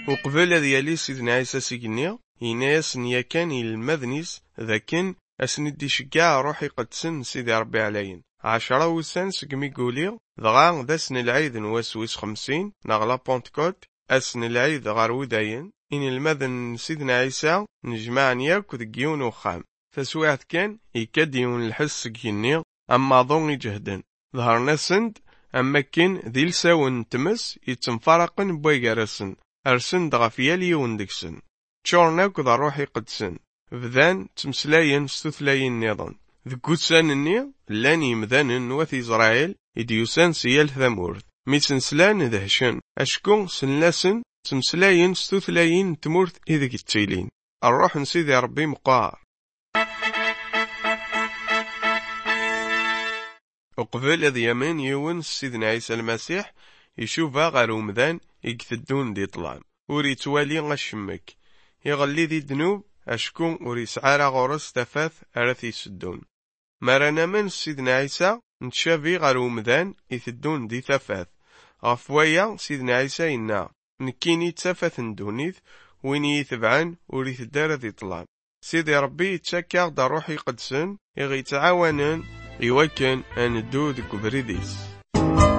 وقبل ديالي سيدنا عيسى سيكني يناس نيا كان يلمذنيس ذاكن أسندي شكاع روحي قدسن سيدي ربي عليين 10 وسان سقمي قولي ضغا ذا سن العيد نواسويس 50 نغلا بونتكوت أسن العيد غار وداين إن المذن سيدنا عيسى نجمع نياك ذكيون وخام فسوعت كان يكاديون الحس كيني أما ظن جهدا ظهرنا سند أما كان ذي لساون تمس يتنفرقن بويقارسن أرسن دغفيا ليون دكسن تشورناك ذا روحي قدسن بذان تمسلاين ستثلاين نظام ذكوتسان النيا لاني مذان وثي إسرائيل إديوسان سيال ثمورث ميسنسلان ذهشن أشكون سنلاسن تمسلاين ستثلاين تمورث إذا كتيلين الروح نسيدي ربي مقار وقبل ذي يمين يون سيدنا عيسى المسيح يشوفها غير ومذان يكثدون دي طلام وريتوالي غشمك يغلي ذي دنوب أشكون وريسعارا غورس تفاث أرثي سدون مرانا من سيدنا عيسى نتشافي غير ومذان يثدون دي ثفاث غفوايا سيدنا عيسى إنا نكيني تفاث ندونيث وين يثبعن وريث الدار ذي طلام سيدي ربي يتشكر دا روحي قدسن يغي تعاونن يوكن أن الدود كبريديس